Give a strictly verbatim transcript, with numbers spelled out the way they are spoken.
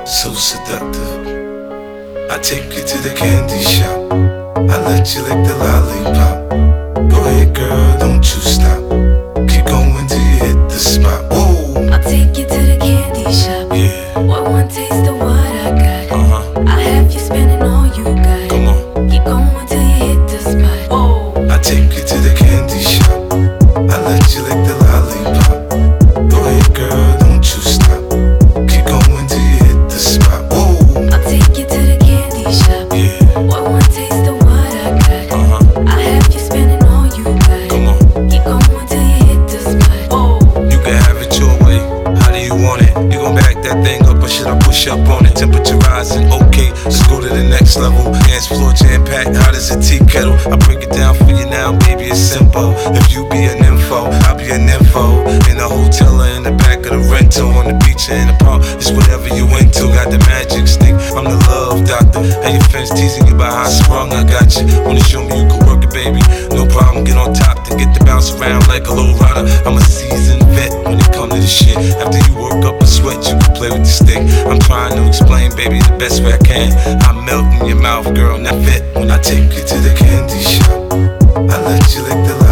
so seductive. I take you to the candy shop, I let you lick the lollipop. Go ahead girl, don't you stop, keep going till you hit the spot. Whoa. I'll take you to the candy shop, Yeah. what one taste of what I got. Uh-huh. I'll have you spending all you got. Come on. Keep going till you hit the spot. Whoa. I take you to the candy shop, I let you lick the lollipop. Go ahead girl, don't you stop, keep going till you hit the spot. Whoa. I'll take you to the candy shop, Yeah. what one taste of what I got. Uh-huh. I'll have you spending all you got. Come on. Keep going till you hit the spot. Whoa. You can have it your way, how do you want it? You gon' back that thing up or should I push up on it? Temperature rising, okay, let's go to the next level. Dance floor jam packed, hot as a tea kettle. I break it down for you now, baby, it's simple. If you be an info, I'll be an info. In a hotel or in the back of the rental, on the beach or in the park, it's whatever you into. Got the magic stick, I'm the love doctor. Hey, your friends teasing you about how I sprung, I got you. Wanna show me you can work it, baby? No problem, get on top, then get to bounce around like a low rider. I'm a seasoned vet when it comes to this shit. After you work up a sweat, you can play with the stick. I'm trying to explain, baby, the best way I can. I melt in your mouth, girl, not fit when I take you to the candy shop. I let you lick the